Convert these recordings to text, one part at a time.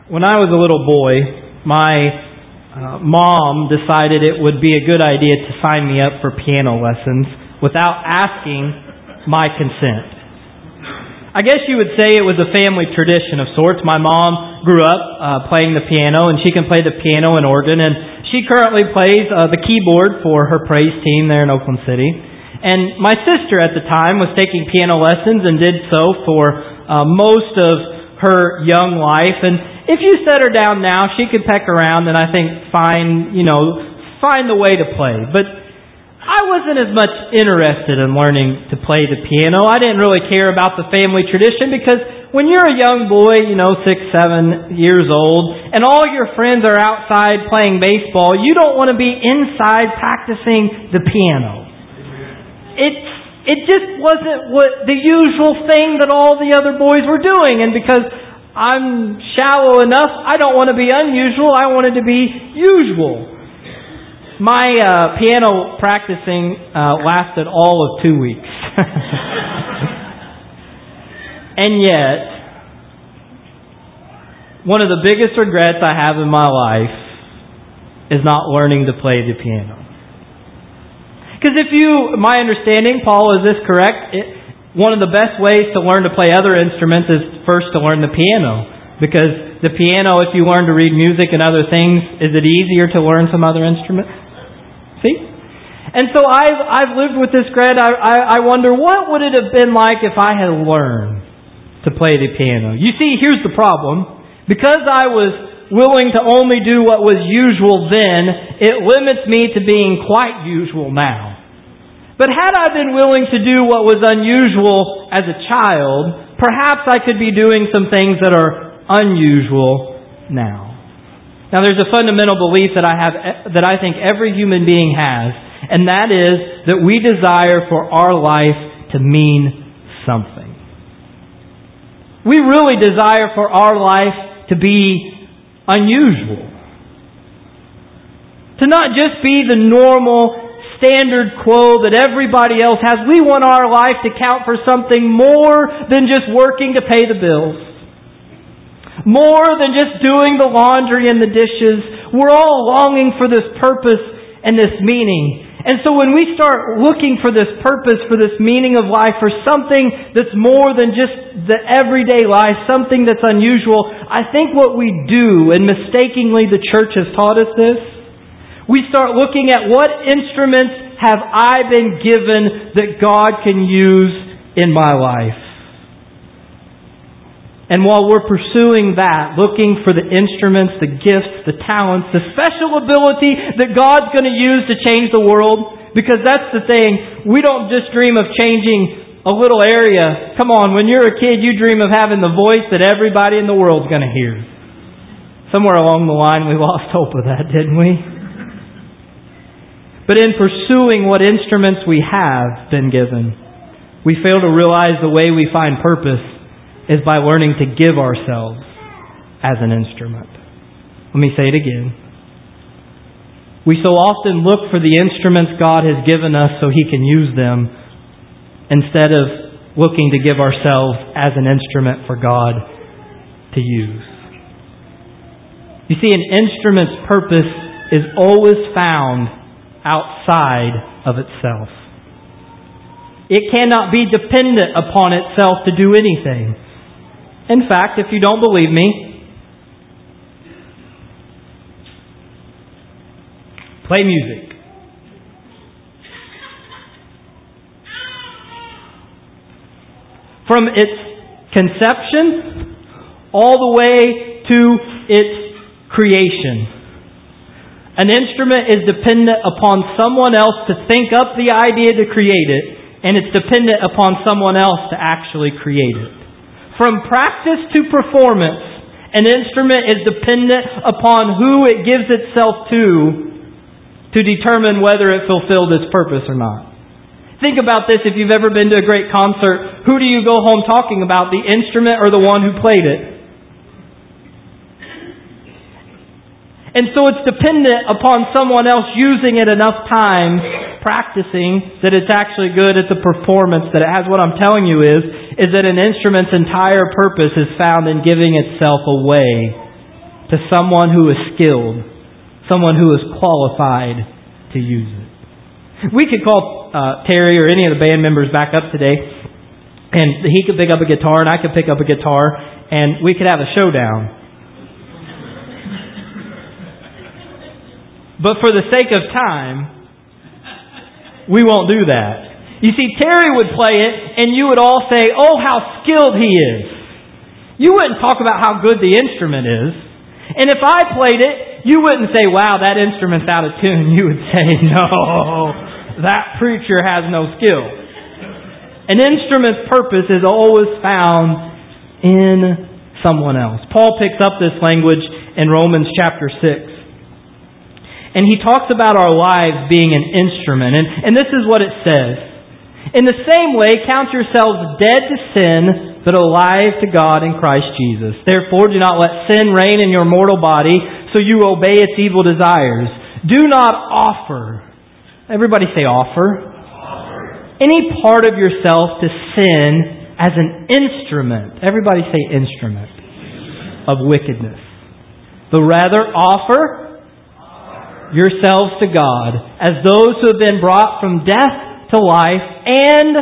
When I was a little boy, my mom decided it would be a good idea to sign me up for piano lessons without asking my consent. I guess you would say it was a family tradition of sorts. My mom grew up playing the piano, and she can play the piano and organ, and she currently plays the keyboard for her praise team there in Oakland City. And my sister at the time was taking piano lessons and did so for most of her young life. And if you set her down now, she could peck around and I think find the way to play. But I wasn't as much interested in learning to play the piano. I didn't really care about the family tradition because when you're a young boy, 6, 7 years old, and all your friends are outside playing baseball, you don't want to be inside practicing the piano. It just wasn't what the usual thing that all the other boys were doing. And because I'm shallow enough, I don't want to be unusual. I wanted to be usual. My piano practicing lasted all of 2 weeks. And yet, one of the biggest regrets I have in my life is not learning to play the piano. Because my understanding, Paul, is this correct? One of the best ways to learn to play other instruments is first to learn the piano. Because the piano, if you learn to read music and other things, is it easier to learn some other instrument? See? And so I've lived with this regret. I wonder, what would it have been like if I had learned to play the piano? You see, here's the problem. Because I was willing to only do what was usual then, it limits me to being quite usual now. But had I been willing to do what was unusual as a child, perhaps I could be doing some things that are unusual now. Now there's a fundamental belief that I think every human being has, and that is that we desire for our life to mean something. We really desire for our life to be unusual. To not just be the normal standard quo that everybody else has. We want our life to count for something more than just working to pay the bills. More than just doing the laundry and the dishes. We're all longing for this purpose and this meaning. And so when we start looking for this purpose, for this meaning of life, for something that's more than just the everyday life, something that's unusual, I think what we do, and mistakenly the church has taught us this, we start looking at what instruments have I been given that God can use in my life. And while we're pursuing that, looking for the instruments, the gifts, the talents, the special ability that God's going to use to change the world, because that's the thing, we don't just dream of changing a little area. Come on, when you're a kid, you dream of having the voice that everybody in the world's going to hear. Somewhere along the line we lost hope of that, didn't we? But in pursuing what instruments we have been given, we fail to realize the way we find purpose is by learning to give ourselves as an instrument. Let me say it again. We so often look for the instruments God has given us so He can use them instead of looking to give ourselves as an instrument for God to use. You see, an instrument's purpose is always found outside of itself. It cannot be dependent upon itself to do anything. In fact, if you don't believe me, play music. From its conception all the way to its creation. An instrument is dependent upon someone else to think up the idea to create it, and it's dependent upon someone else to actually create it. From practice to performance, an instrument is dependent upon who it gives itself to determine whether it fulfilled its purpose or not. Think about this. If you've ever been to a great concert, who do you go home talking about, the instrument or the one who played it? And so it's dependent upon someone else using it enough times, practicing, that it's actually good at the performance that it has. What I'm telling you is that an instrument's entire purpose is found in giving itself away to someone who is skilled, someone who is qualified to use it. We could call Terry or any of the band members back up today, and he could pick up a guitar and I could pick up a guitar, and we could have a showdown. But for the sake of time, we won't do that. You see, Terry would play it, and you would all say, "Oh, how skilled he is." You wouldn't talk about how good the instrument is. And if I played it, you wouldn't say, "Wow, that instrument's out of tune." You would say, "No, that preacher has no skill." An instrument's purpose is always found in someone else. Paul picks up this language in Romans chapter 6. And he talks about our lives being an instrument. And this is what it says. "In the same way, count yourselves dead to sin, but alive to God in Christ Jesus. Therefore, do not let sin reign in your mortal body, so you obey its evil desires. Do not offer," everybody say offer, "any part of yourself to sin as an instrument," everybody say instrument, "of wickedness. But rather offer yourselves to God as those who have been brought from death to life, and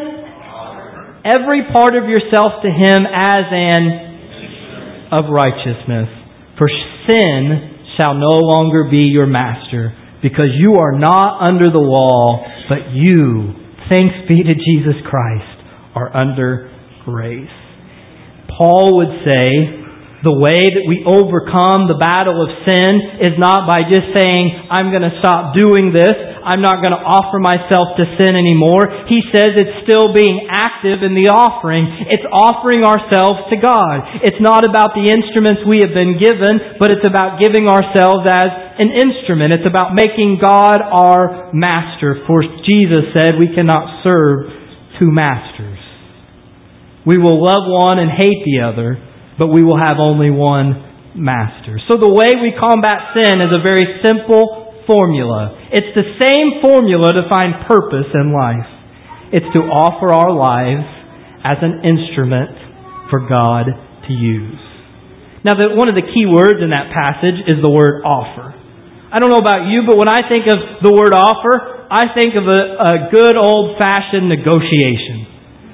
every part of yourself to Him as an of righteousness. For sin shall no longer be your master, because you are not under the law, but you, thanks be to Jesus Christ, are under grace." Paul would say, the way that we overcome the battle of sin is not by just saying, "I'm going to stop doing this. I'm not going to offer myself to sin anymore." He says it's still being active in the offering. It's offering ourselves to God. It's not about the instruments we have been given, but it's about giving ourselves as an instrument. It's about making God our master. For Jesus said we cannot serve two masters. We will love one and hate the other, but we will have only one master. So the way we combat sin is a very simple formula. It's the same formula to find purpose in life. It's to offer our lives as an instrument for God to use. Now, one of the key words in that passage is the word offer. I don't know about you, but when I think of the word offer, I think of a good old-fashioned negotiation.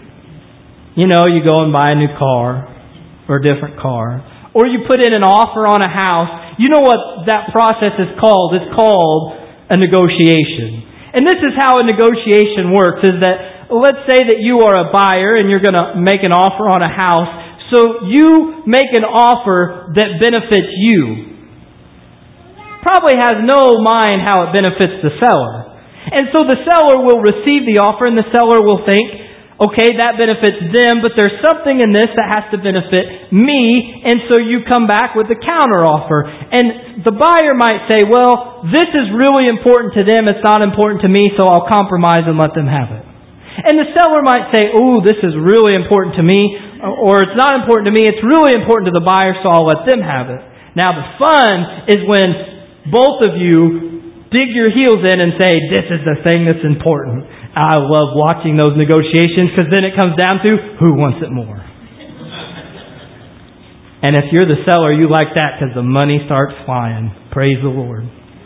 You know, you go and buy a new car, or a different car. Or you put in an offer on a house. You know what that process is called? It's called a negotiation. And this is how a negotiation works, is that, let's say that you are a buyer and you're going to make an offer on a house. So you make an offer that benefits you. Probably has no mind how it benefits the seller. And so the seller will receive the offer and the seller will think, okay, that benefits them, but there's something in this that has to benefit me, and so you come back with a counteroffer. And the buyer might say, well, this is really important to them, it's not important to me, so I'll compromise and let them have it. And the seller might say, ooh, this is really important to me, or it's not important to me, it's really important to the buyer, so I'll let them have it. Now the fun is when both of you dig your heels in and say, this is the thing that's important. I love watching those negotiations because then it comes down to who wants it more. And if you're the seller, you like that because the money starts flying. Praise the Lord.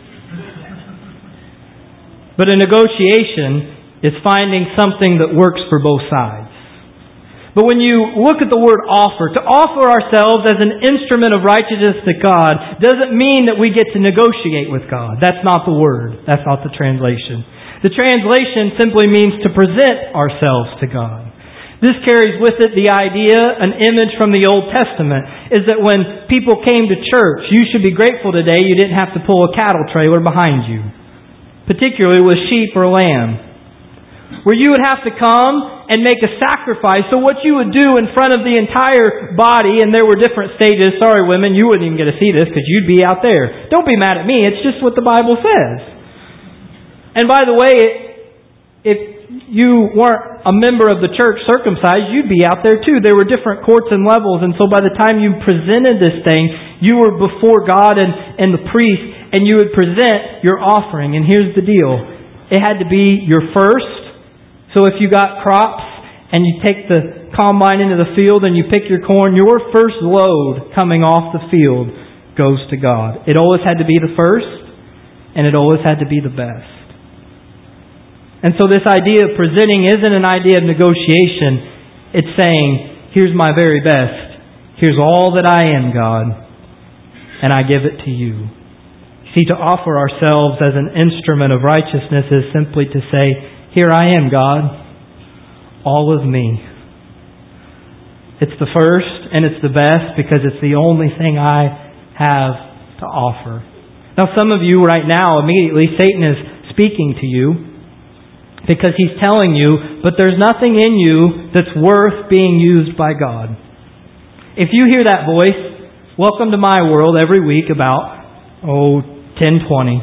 But a negotiation is finding something that works for both sides. But when you look at the word offer, to offer ourselves as an instrument of righteousness to God doesn't mean that we get to negotiate with God. That's not the word. That's not the translation. The translation simply means to present ourselves to God. This carries with it the idea, an image from the Old Testament, is that when people came to church, you should be grateful today you didn't have to pull a cattle trailer behind you, particularly with sheep or lamb, where you would have to come and make a sacrifice. So what you would do in front of the entire body, and there were different stages. Sorry, women, you wouldn't even get to see this because you'd be out there. Don't be mad at me. It's just what the Bible says. And by the way, if you weren't a member of the church circumcised, you'd be out there too. There were different courts and levels. And so by the time you presented this thing, you were before God and the priest, and you would present your offering. And here's the deal. It had to be your first. So if you got crops and you take the combine into the field and you pick your corn, your first load coming off the field goes to God. It always had to be the first, and it always had to be the best. And so this idea of presenting isn't an idea of negotiation. It's saying, here's my very best. Here's all that I am, God, and I give it to you. See, to offer ourselves as an instrument of righteousness is simply to say, here I am, God, all of me. It's the first and it's the best because it's the only thing I have to offer. Now, some of you right now, immediately, Satan is speaking to you because he's telling you, but there's nothing in you that's worth being used by God. If you hear that voice, welcome to my world every week about, 10:20.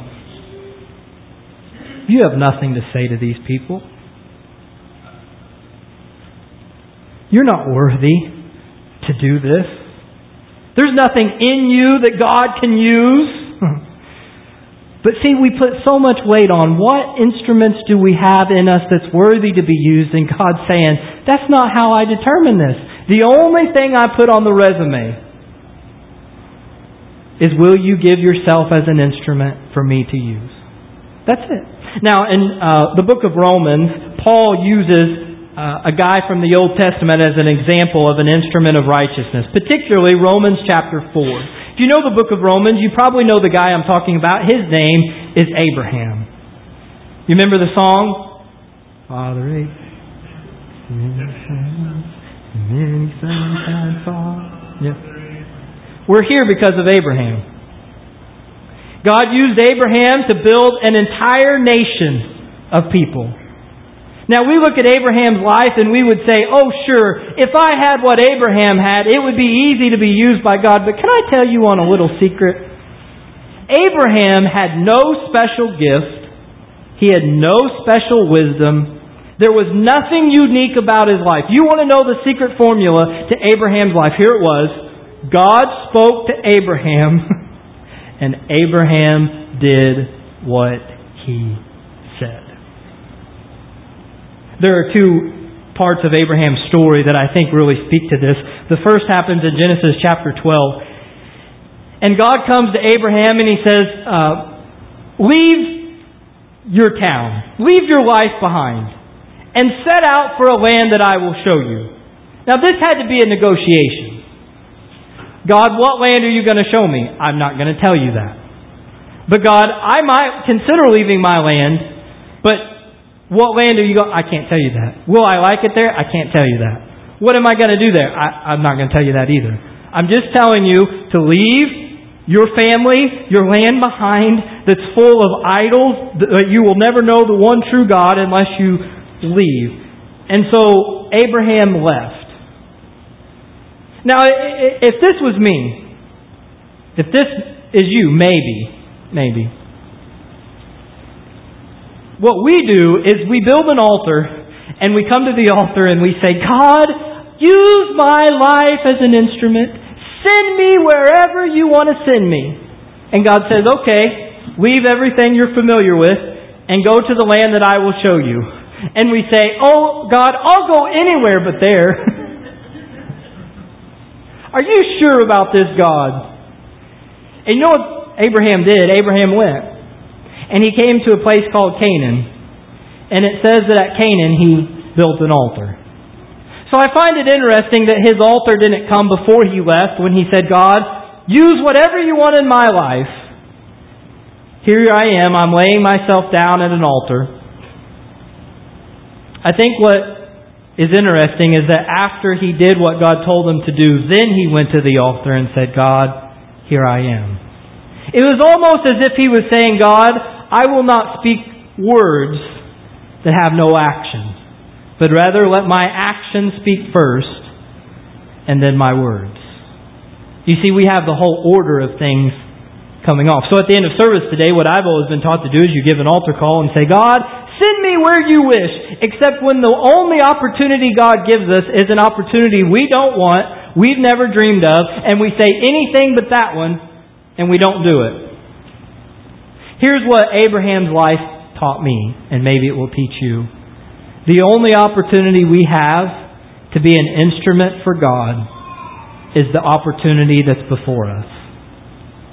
You have nothing to say to these people. You're not worthy to do this. There's nothing in you that God can use. But see, we put so much weight on what instruments do we have in us that's worthy to be used, and God's saying, that's not how I determine this. The only thing I put on the resume is, will you give yourself as an instrument for me to use? That's it. Now, in the book of Romans, Paul uses a guy from the Old Testament as an example of an instrument of righteousness, particularly Romans chapter 4. If you know the book of Romans, you probably know the guy I'm talking about. His name is Abraham. You remember the song? Father Abraham. Yep. We're here because of Abraham. God used Abraham to build an entire nation of people. Now, we look at Abraham's life and we would say, oh, sure, if I had what Abraham had, it would be easy to be used by God. But can I tell you on a little secret? Abraham had no special gift. He had no special wisdom. There was nothing unique about his life. You want to know the secret formula to Abraham's life? Here it was. God spoke to Abraham, and Abraham did what he said. There are two parts of Abraham's story that I think really speak to this. The first happens in Genesis chapter 12. And God comes to Abraham and He says, leave your town, leave your life behind, and set out for a land that I will show you. Now this had to be a negotiation. God, what land are you going to show me? I'm not going to tell you that. But God, I might consider leaving my land, but what land are you going? I can't tell you that. Will I like it there? I can't tell you that. What am I going to do there? I'm not going to tell you that either. I'm just telling you to leave your family, your land behind that's full of idols, that you will never know the one true God unless you leave. And so Abraham left. Now, if this was me, if this is you, maybe. What we do is we build an altar and we come to the altar and we say, God, use my life as an instrument. Send me wherever you want to send me. And God says, okay, leave everything you're familiar with and go to the land that I will show you. And we say, oh God, I'll go anywhere but there. Are you sure about this, God? And you know what Abraham did? Abraham went. And he came to a place called Canaan. And it says that at Canaan he built an altar. So I find it interesting that his altar didn't come before he left when he said, God, use whatever you want in my life. Here I am. I'm laying myself down at an altar. I think what is interesting is that after he did what God told him to do, then he went to the altar and said, God, here I am. It was almost as if he was saying, God, I will not speak words that have no action, but rather let my actions speak first and then my words. You see, we have the whole order of things coming off. So at the end of service today, what I've always been taught to do is you give an altar call and say, God, send me where you wish, except when the only opportunity God gives us is an opportunity we don't want, we've never dreamed of, and we say anything but that one, and we don't do it. Here's what Abraham's life taught me, and maybe it will teach you. The only opportunity we have to be an instrument for God is the opportunity that's before us.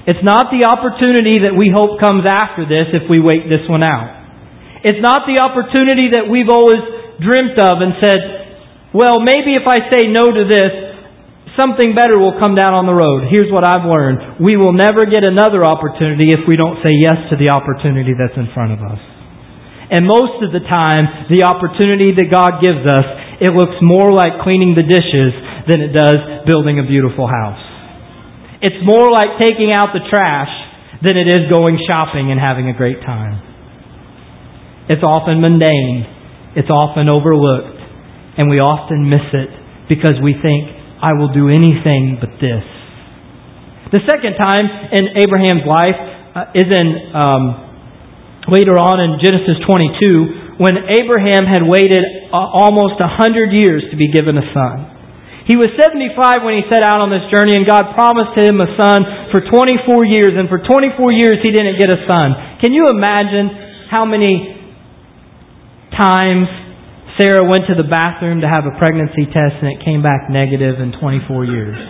It's not the opportunity that we hope comes after this if we wait this one out. It's not the opportunity that we've always dreamt of and said, well, maybe if I say no to this, something better will come down on the road. Here's what I've learned. We will never get another opportunity if we don't say yes to the opportunity that's in front of us. And most of the time, the opportunity that God gives us, it looks more like cleaning the dishes than it does building a beautiful house. It's more like taking out the trash than it is going shopping and having a great time. It's often mundane. It's often overlooked. And we often miss it because we think, I will do anything but this. The second time in Abraham's life is in later on in Genesis 22, when Abraham had waited almost 100 years to be given a son. He was 75 when he set out on this journey, and God promised him a son for 24 years, and for 24 years he didn't get a son. Can you imagine how many times Sarah went to the bathroom to have a pregnancy test and it came back negative in 24 years?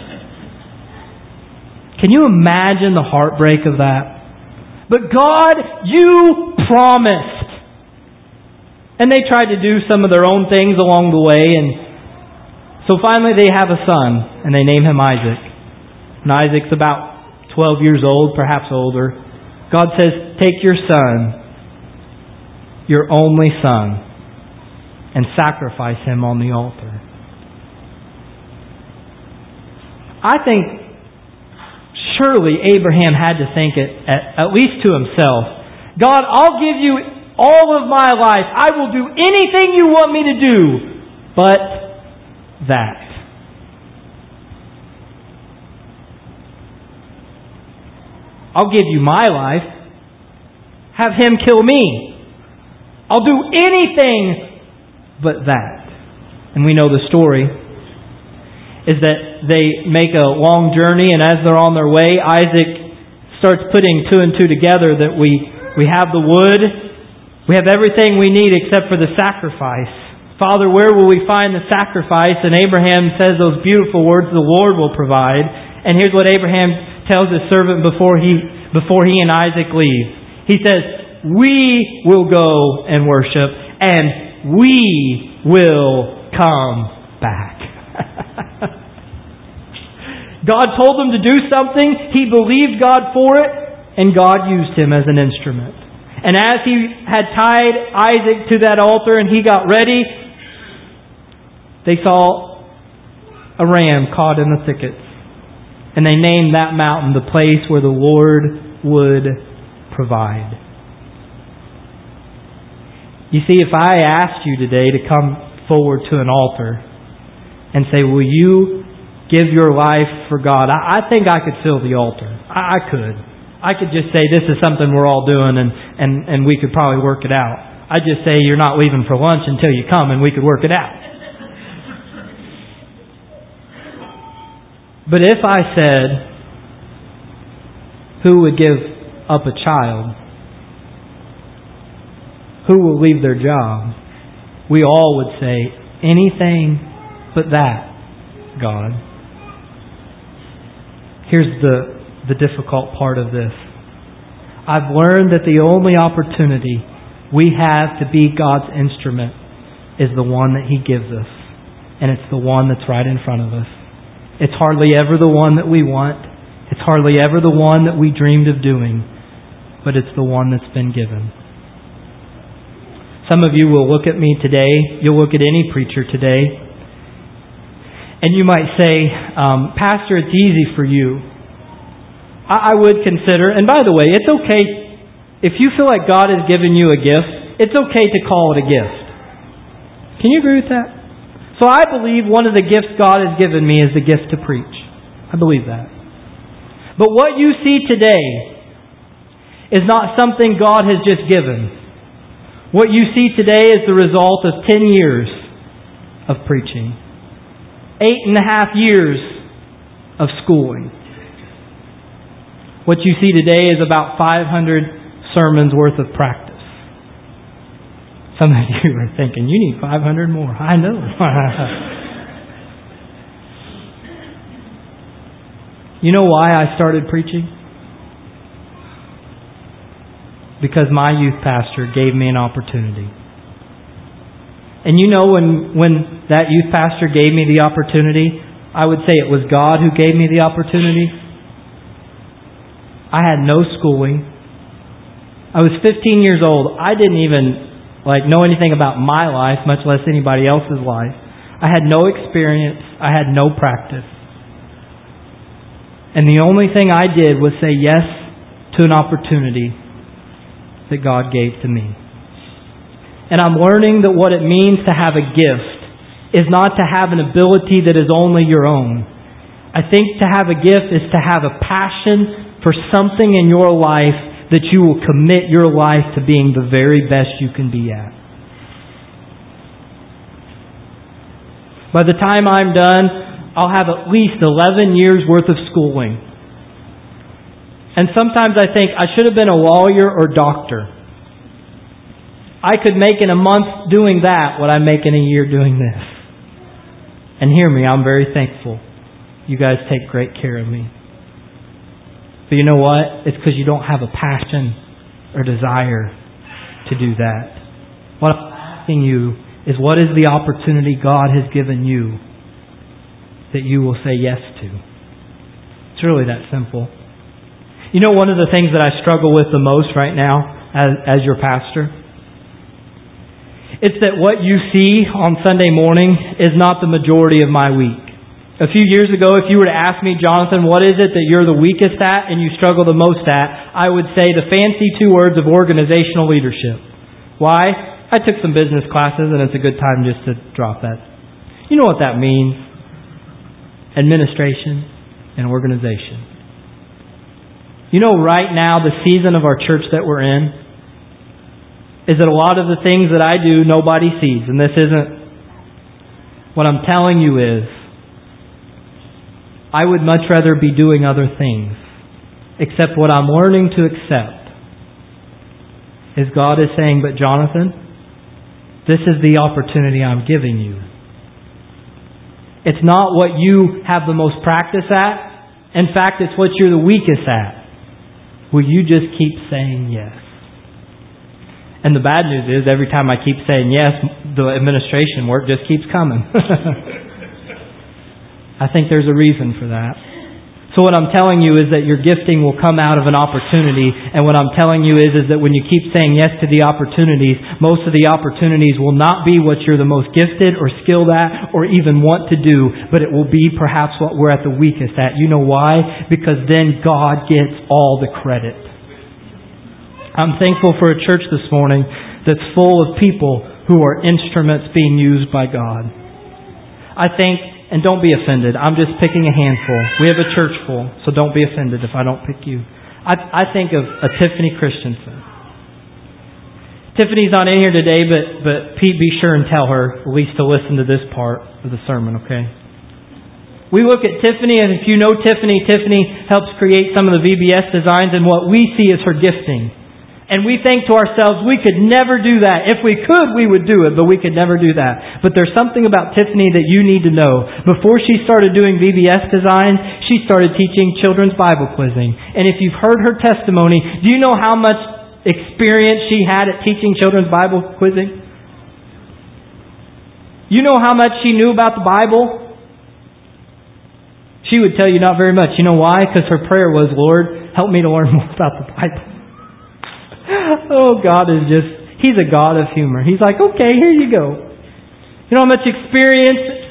Can you imagine the heartbreak of that? But God, you promised. And they tried to do some of their own things along the way, and so finally they have a son, and they name him Isaac. And Isaac's about 12 years old, perhaps older. God says, take your son, your only son, and sacrifice him on the altar. I think surely Abraham had to think it at least to himself. God, I'll give you all of my life. I will do anything you want me to do, but that. I'll give you my life. Have him kill me. I'll do anything but that. And we know the story is that they make a long journey, and as they're on their way, Isaac starts putting two and two together, that we have the wood, we have everything we need except for the sacrifice. Father, where will we find the sacrifice? And Abraham says those beautiful words, the Lord will provide. And here's what Abraham tells his servant before he and Isaac leave. He says, we will go and worship, and we will come back. God told him to do something. He believed God for it, and God used him as an instrument. And as he had tied Isaac to that altar and he got ready, they saw a ram caught in the thickets. And they named that mountain the place where the Lord would provide. You see, if I asked you today to come forward to an altar and say, will you give your life for God? I think I could fill the altar. I could. I could just say, this is something we're all doing, and we could probably work it out. I'd just say, you're not leaving for lunch until you come, and we could work it out. But if I said, who would give up a child? Who will leave their job? We all would say, anything but that, God. Here's the difficult part of this. I've learned that the only opportunity we have to be God's instrument is the one that He gives us. And it's the one that's right in front of us. It's hardly ever the one that we want. It's hardly ever the one that we dreamed of doing. But it's the one that's been given. Some of you will look at me today. You'll look at any preacher today. And you might say, Pastor, it's easy for you. I would consider, and by the way, it's okay, if you feel like God has given you a gift, it's okay to call it a gift. Can you agree with that? So I believe one of the gifts God has given me is the gift to preach. I believe that. But what you see today is not something God has just given. What you see today is the result of 10 years of preaching. 8.5 years of schooling. What you see today is about 500 sermons worth of practice. Some of you are thinking, you need 500 more. I know. You know why I started preaching? because my youth pastor gave me an opportunity. And you know, when that youth pastor gave me the opportunity, I would say it was God who gave me the opportunity. I had no schooling. I was 15 years old. I didn't even know anything about my life, much less anybody else's life. I had no experience. I had no practice. And the only thing I did was say yes to an opportunity that God gave to me. And I'm learning that what it means to have a gift is not to have an ability that is only your own. I think to have a gift is to have a passion for something in your life that you will commit your life to being the very best you can be at. By the time I'm done, I'll have at least 11 years worth of schooling. And sometimes I think I should have been a lawyer or doctor. I could make in a month doing that what I make in a year doing this. And hear me, I'm very thankful. You guys take great care of me. But you know what? It's because you don't have a passion or desire to do that. What I'm asking you is, what is the opportunity God has given you that you will say yes to? It's really that simple. You know, one of the things that I struggle with the most right now as your pastor, it's that what you see on Sunday morning is not the majority of my week. A few years ago, if you were to ask me, Jonathan, what is it that you're the weakest at and you struggle the most at, I would say the fancy 2 words of organizational leadership. Why? I took some business classes and it's a good time just to drop that. You know what that means? Administration and organization. You know, right now, the season of our church that we're in is that a lot of the things that I do, nobody sees. And this isn't... What I'm telling you is, I would much rather be doing other things. Except what I'm learning to accept is God is saying, but Jonathan, this is the opportunity I'm giving you. It's not what you have the most practice at. In fact, it's what you're the weakest at. Will you just keep saying yes? And the bad news is, every time I keep saying yes, the administration work just keeps coming. I think there's a reason for that. So what I'm telling you is that your gifting will come out of an opportunity. And what I'm telling you is that when you keep saying yes to the opportunities, most of the opportunities will not be what you're the most gifted or skilled at or even want to do, but it will be perhaps what we're at the weakest at. You know why? Because then God gets all the credit. I'm thankful for a church this morning that's full of people who are instruments being used by God. I think... And don't be offended. I'm just picking a handful. We have a church full, so don't be offended if I don't pick you. I think of a Tiffany Christensen. Tiffany's not in here today, but Pete, be sure and tell her at least to listen to this part of the sermon, okay? We look at Tiffany, and if you know Tiffany, Tiffany helps create some of the VBS designs, and what we see is her gifting. And we think to ourselves, we could never do that. If we could, we would do it, but we could never do that. But there's something about Tiffany that you need to know. Before she started doing VBS designs, she started teaching children's Bible quizzing. And if you've heard her testimony, do you know how much experience she had at teaching children's Bible quizzing? You know how much she knew about the Bible? She would tell you not very much. You know why? Because her prayer was, Lord, help me to learn more about the Bible. Oh, God is just, He's a God of humor. He's like, okay, here you go. You know how much experience?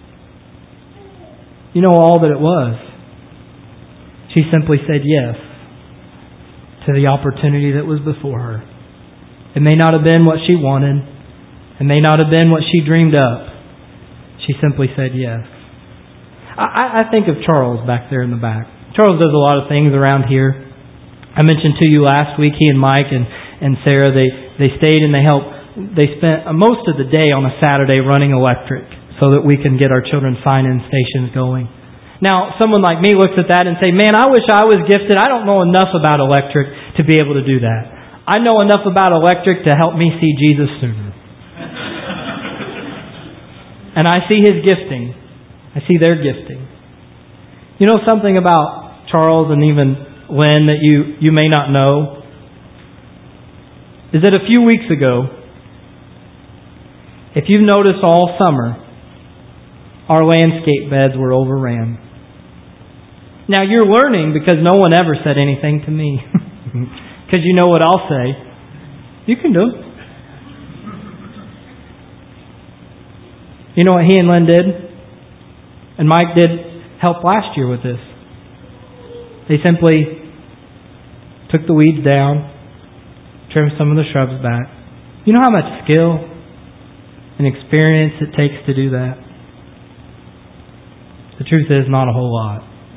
You know all that it was. She simply said yes to the opportunity that was before her. It may not have been what she wanted. It may not have been what she dreamed up. She simply said yes. I think of Charles back there in the back. Charles does a lot of things around here. I mentioned to you last week, he and Mike and Sarah, they stayed and they spent most of the day on a Saturday running electric so that we can get our children's sign-in stations going. Now, someone like me looks at that and say, man, I wish I was gifted. I don't know enough about electric to be able to do that. I know enough about electric to help me see Jesus sooner. And I see his gifting. I see their gifting. You know something about Charles and even Lynn that you may not know? is that a few weeks ago, if you've noticed all summer, our landscape beds were overran. Now you're learning because no one ever said anything to me. Because you know what I'll say. You can do it. You know what he and Lynn did? And Mike did help last year with this. They simply took the weeds down, trimmed some of the shrubs back. You know how much skill and experience it takes to do that? The truth is, not a whole lot.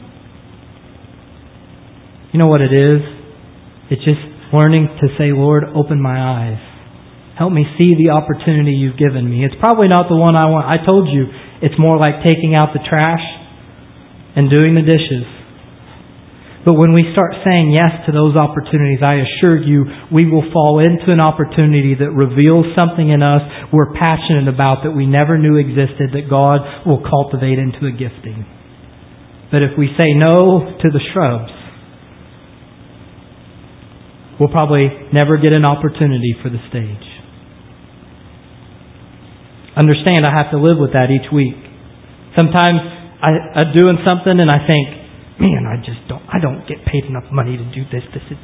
You know what it is? It's just learning to say, Lord, open my eyes. Help me see the opportunity you've given me. It's probably not the one I want. I told you, it's more like taking out the trash and doing the dishes. But when we start saying yes to those opportunities, I assure you, we will fall into an opportunity that reveals something in us we're passionate about that we never knew existed, that God will cultivate into a gifting. But if we say no to the shrubs, we'll probably never get an opportunity for the stage. Understand, I have to live with that each week. Sometimes I'm doing something and I think, man, I don't get paid enough money to do this.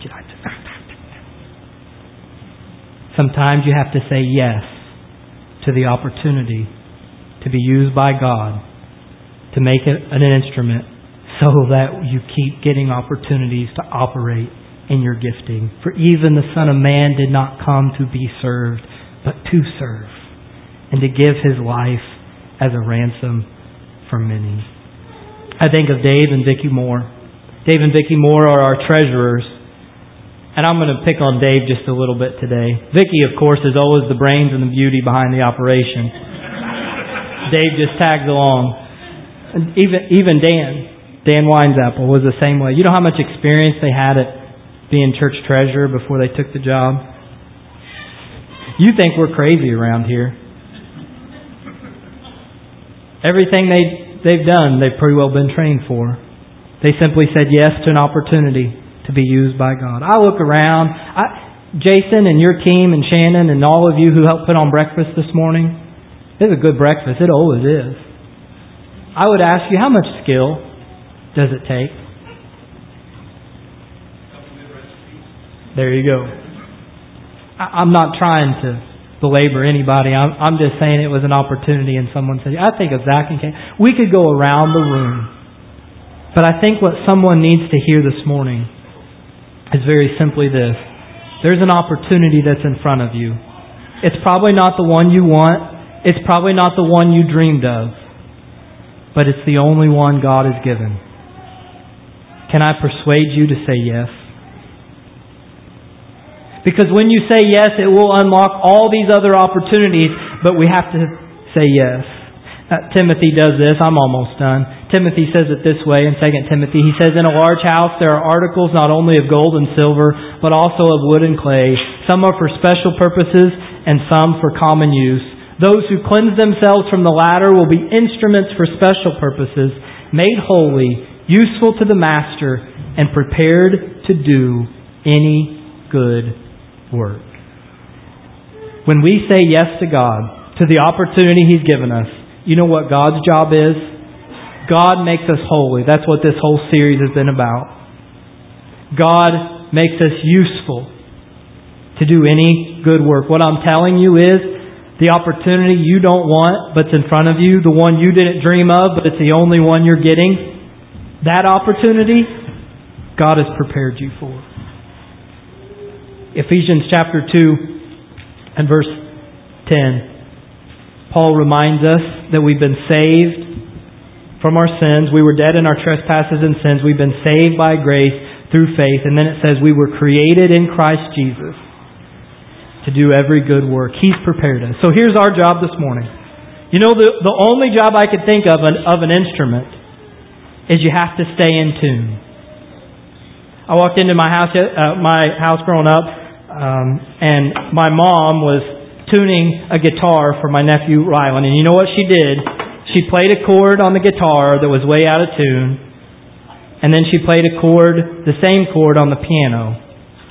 Sometimes you have to say yes to the opportunity to be used by God to make it an instrument so that you keep getting opportunities to operate in your gifting. For even the Son of Man did not come to be served, but to serve, and to give His life as a ransom for many. I think of Dave and Vicki Moore. Dave and Vicki Moore are our treasurers. And I'm going to pick on Dave just a little bit today. Vicki, of course, is always the brains and the beauty behind the operation. Dave just tags along. And even Dan Winesapple was the same way. You know how much experience they had at being church treasurer before they took the job? You think we're crazy around here. Everything they've done, they've pretty well been trained for. They simply said yes to an opportunity to be used by God. I look around. Jason and your team and Shannon and all of you who helped put on breakfast this morning, it's a good breakfast. It always is. I would ask you, how much skill does it take? There you go. I'm not trying to belabor anybody. I'm just saying it was an opportunity, and someone said, I think of Zach and Kate. We could go around the room. But I think what someone needs to hear this morning is very simply this. There's an opportunity that's in front of you. It's probably not the one you want. It's probably not the one you dreamed of. But it's the only one God has given. Can I persuade you to say yes? Because when you say yes, it will unlock all these other opportunities, but we have to say yes. Timothy does this. I'm almost done. Timothy says it this way in 2 Timothy. He says, in a large house there are articles not only of gold and silver, but also of wood and clay. Some are for special purposes and some for common use. Those who cleanse themselves from the latter will be instruments for special purposes, made holy, useful to the master, and prepared to do any good work. When we say yes to God, to the opportunity He's given us, you know what God's job is? God makes us holy. That's what this whole series has been about. God makes us useful to do any good work. What I'm telling you is the opportunity you don't want but's in front of you, the one you didn't dream of but it's the only one you're getting, that opportunity God has prepared you for. Ephesians chapter 2 and verse 10. Paul reminds us that we've been saved from our sins. We were dead in our trespasses and sins. We've been saved by grace through faith. And then it says we were created in Christ Jesus to do every good work. He's prepared us. So here's our job this morning. You know, the only job I could think of an instrument is you have to stay in tune. I walked into my house growing up, and my mom was tuning a guitar for my nephew Rylan. And you know what she did? She played a chord on the guitar that was way out of tune. And then she played the same chord on the piano.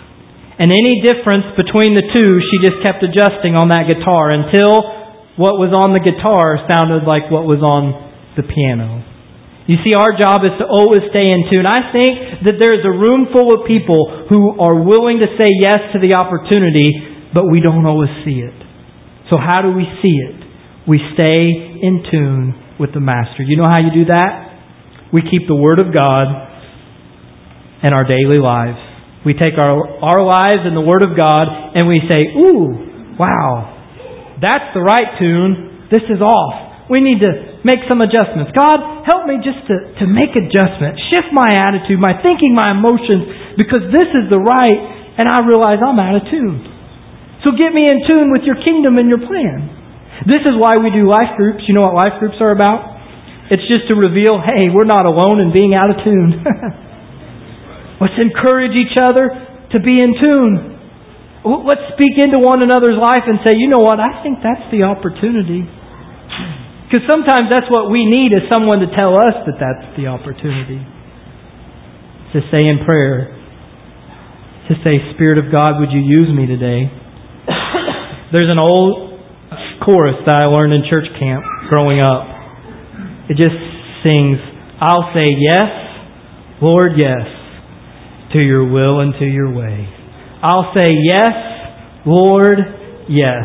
And any difference between the two, she just kept adjusting on that guitar until what was on the guitar sounded like what was on the piano. You see, our job is to always stay in tune. I think that there's a room full of people who are willing to say yes to the opportunity, but we don't always see it. So how do we see it? We stay in tune with the Master. You know how you do that? We keep the Word of God in our daily lives. We take our lives and the Word of God and we say, ooh, wow, that's the right tune. This is off. We need to make some adjustments. God, help me just to make adjustments. Shift my attitude, my thinking, my emotions, because this is the right, and I realize I'm out of tune. So get me in tune with your kingdom and your plan. This is why we do life groups. You know what life groups are about? It's just to reveal, hey, we're not alone in being out of tune. Let's encourage each other to be in tune. Let's speak into one another's life and say, you know what, I think that's the opportunity. Because sometimes that's what we need, is someone to tell us that that's the opportunity. To say in prayer, to say, Spirit of God, would you use me today? There's an old chorus that I learned in church camp growing up. It just sings, I'll say yes, Lord, yes, to your will and to your way. I'll say yes, Lord, yes.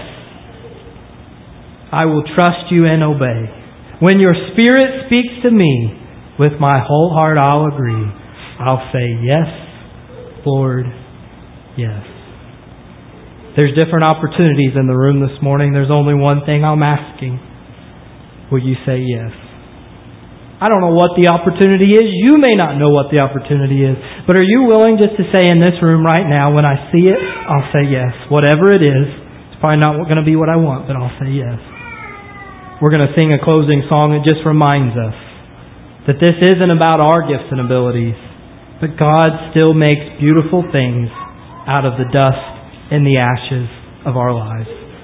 I will trust you and obey. When your Spirit speaks to me, with my whole heart I'll agree. I'll say yes, Lord, yes. There's different opportunities in the room this morning. There's only one thing I'm asking. Will you say yes? I don't know what the opportunity is. You may not know what the opportunity is. But are you willing just to say in this room right now, when I see it, I'll say yes. Whatever it is. It's probably not going to be what I want, but I'll say yes. We're going to sing a closing song that just reminds us that this isn't about our gifts and abilities, but God still makes beautiful things out of the dust and the ashes of our lives.